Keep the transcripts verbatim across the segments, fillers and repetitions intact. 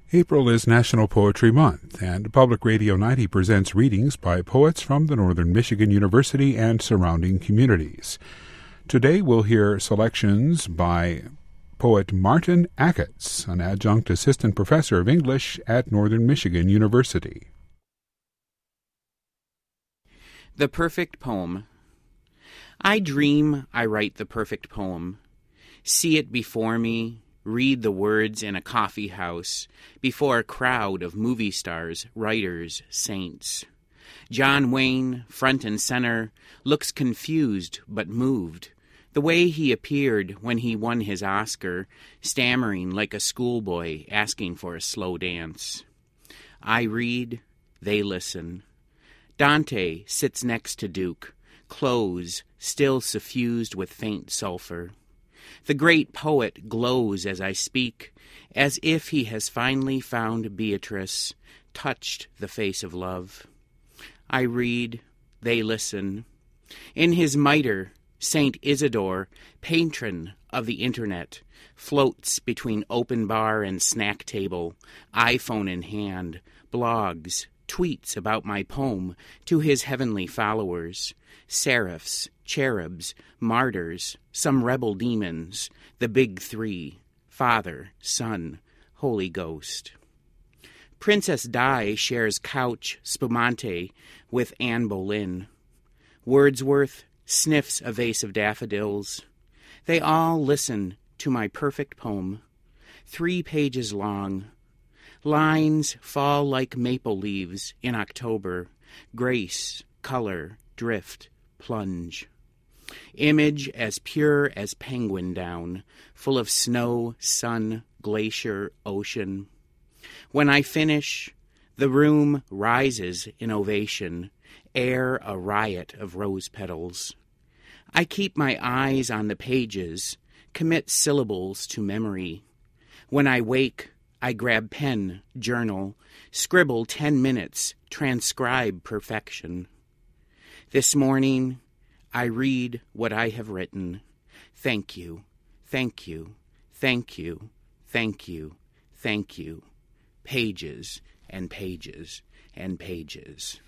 April is National Poetry Month, and Public Radio ninety presents readings by poets from the Northern Michigan University and surrounding communities. Today we'll hear selections by poet Martin Achatz, an adjunct assistant professor of English at Northern Michigan University. The Perfect Poem. I dream I write the perfect poem. See it before me, read the words in a coffee house, before a crowd of movie stars, writers, saints. John Wayne, front and center, looks confused but moved, the way he appeared when he won his Oscar, stammering like a schoolboy asking for a slow dance. I read, they listen. Dante sits next to Duke, clothes still suffused with faint sulfur. The great poet glows as I speak, as if he has finally found Beatrice, touched the face of love. I read, they listen. In his mitre, Saint Isidore, patron of the Internet, floats between open bar and snack table, iPhone in hand, blogs, tweets about my poem to his heavenly followers, seraphs, cherubs, martyrs, some rebel demons, the big three, Father, Son, Holy Ghost. Princess Di shares couch spumante with Anne Boleyn. Wordsworth sniffs a vase of daffodils. They all listen to my perfect poem, three pages long. Lines fall like maple leaves in October, grace, color, drift, plunge. Image as pure as penguin down, full of snow, sun, glacier, ocean. When I finish, the room rises in ovation, air a riot of rose petals. I keep my eyes on the pages, commit syllables to memory. When I wake, I grab pen, journal, scribble ten minutes, transcribe perfection. This morning, I read what I have written. Thank you, thank you, thank you, thank you, thank you. Pages and pages and pages.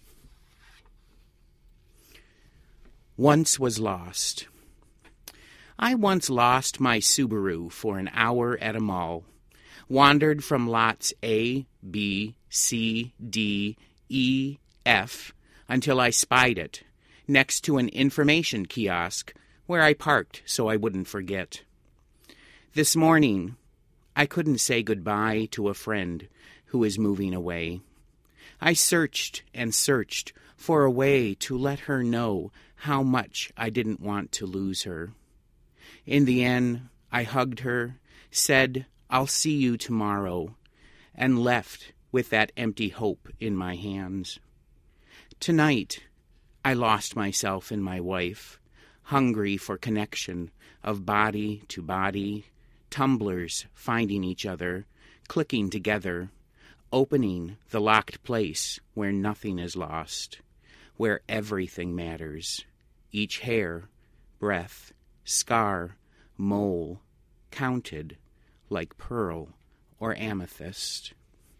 Once was lost. I once lost my Subaru for an hour at a mall. Wandered from lots A, B, C, D, E, F, until I spied it, next to an information kiosk where I parked so I wouldn't forget. This morning, I couldn't say goodbye to a friend who is moving away. I searched and searched for a way to let her know how much I didn't want to lose her. In the end, I hugged her, said, I'll see you tomorrow, and left with that empty hope in my hands. Tonight, I lost myself in my wife, hungry for connection of body to body, tumblers finding each other, clicking together, opening the locked place where nothing is lost, where everything matters, each hair, breath, scar, mole, counted, like pearl or amethyst.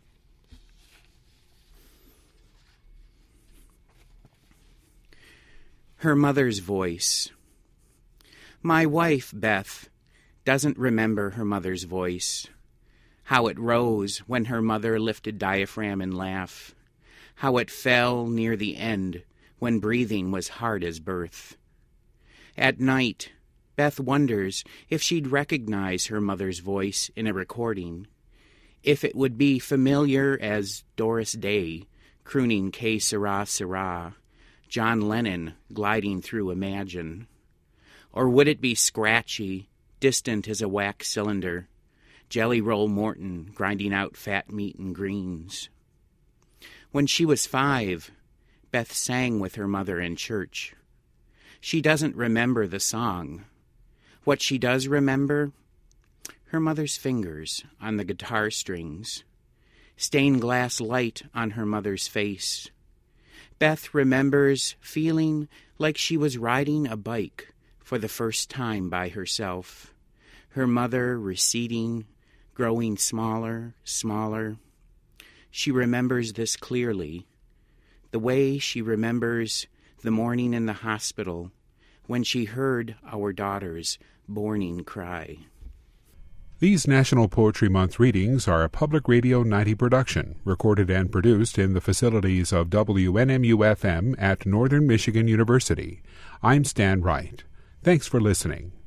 Her mother's voice. My wife, Beth, doesn't remember her mother's voice, how it rose when her mother lifted diaphragm and laugh, how it fell near the end when breathing was hard as birth. At night, Beth wonders if she'd recognize her mother's voice in a recording, if it would be familiar as Doris Day crooning Que Sera Sera, John Lennon gliding through Imagine, or would it be scratchy, distant as a wax cylinder, Jelly Roll Morton grinding out fat meat and greens. When she was five, Beth sang with her mother in church. She doesn't remember the song. What she does remember? Her mother's fingers on the guitar strings, stained glass light on her mother's face. Beth remembers feeling like she was riding a bike for the first time by herself, her mother receding, growing smaller, smaller. She remembers this clearly, the way she remembers the morning in the hospital when she heard our daughter's borning cry. These National Poetry Month readings are a Public Radio ninety production, recorded and produced in the facilities of W N M U F M at Northern Michigan University. I'm Stan Wright. Thanks for listening.